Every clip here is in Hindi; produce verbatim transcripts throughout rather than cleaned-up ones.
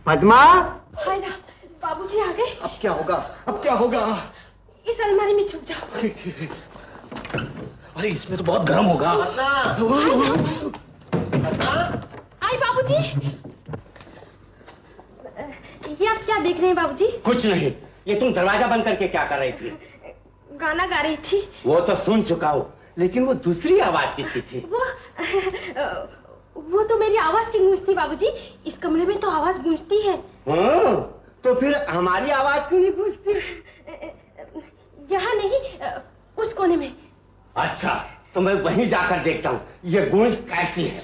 पद्मा। हाय राम, बाबूजी आ गए। अब क्या होगा, अब क्या होगा? इस अलमारी में छुप जाओ। अरे इसमें तो बहुत गर्म होगा। आई बाबूजी। ये आप क्या देख रहे हैं बाबूजी? कुछ नहीं। ये तुम दरवाजा बंद करके क्या कर रही थी? गाना गा रही थी। वो तो सुन चुका हूँ, लेकिन वो दूसरी आवाज किसकी थी? वो वो तो मेरी आवाज की गूंज थी बाबूजी। इस कमरे में तो आवाज गूंजती है। हाँ, तो फिर हमारी आवाज क्यों नहीं गूंजती? यहाँ नहीं, उस कोने में। अच्छा, तो मैं वहीं जाकर देखता हूँ ये गूंज कैसी है।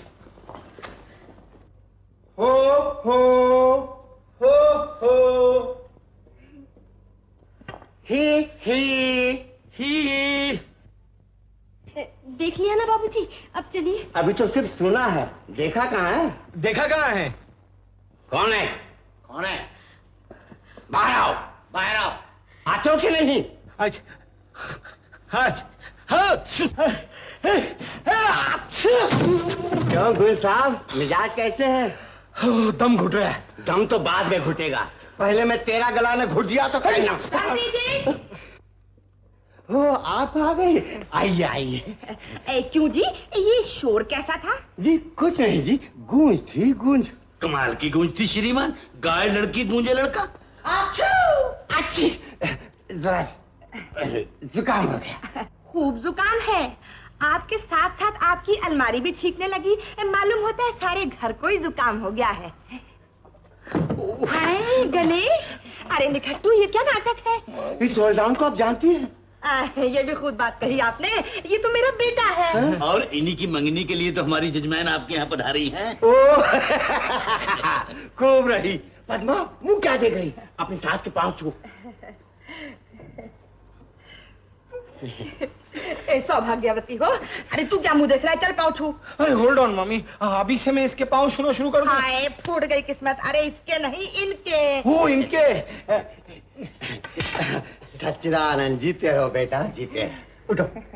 हो हो हो हो ही ही ही। देख लिया ना बाबूजी, अब चलिए। अभी तो सिर्फ सुना है, देखा कहाँ है? देखा कहाँ है? कौन है? कौन है? बाहर आओ, बाहर आओ। आते हो कि नहीं? आज आज क्यों गुल साहब, मिजाज कैसे है? दम घुट रहा है। दम तो बाद में घुटेगा, पहले मैं तेरा गला ने घुट दिया तो कहना। ओ, आप आ गई। आइए आइए। क्यों जी, ये शोर कैसा था? जी कुछ नहीं जी, गूंज थी गूंज। कमाल की गूंज थी श्रीमान, गाय लड़की गूंजे लड़का। अच्छी जुकाम हो गया। खूब जुकाम है। आपके साथ साथ आपकी अलमारी भी छींकने लगी। मालूम होता है सारे घर को ही जुकाम हो गया है। हाय गणेश, अरे निखट्टू, ये क्या नाटक है? इस रोजान को आप जानती हैं? आ, ये भी खुद बात कही आपने। ये तो मेरा बेटा है, है? और इन्हीं की मंगनी के लिए तो हमारी जजमान आपके यहाँ पधारी हैं। खूब रही। पद्मा, मुंह क्या देख रही? अपनी सास के पांव छू। सौभाग्यवती हो। अरे तू क्या मुंह देख रहा है? चल पाँव छू। अरे होल्ड ऑन मम्मी, अभी से मैं इसके पाँव छूना शुरू कर दूं? हाय, फूट गई किस्मत। अरे इसके नहीं, इनके। वो इनके। सच्चिदानंद, जीते हो बेटा, जीते। उठो।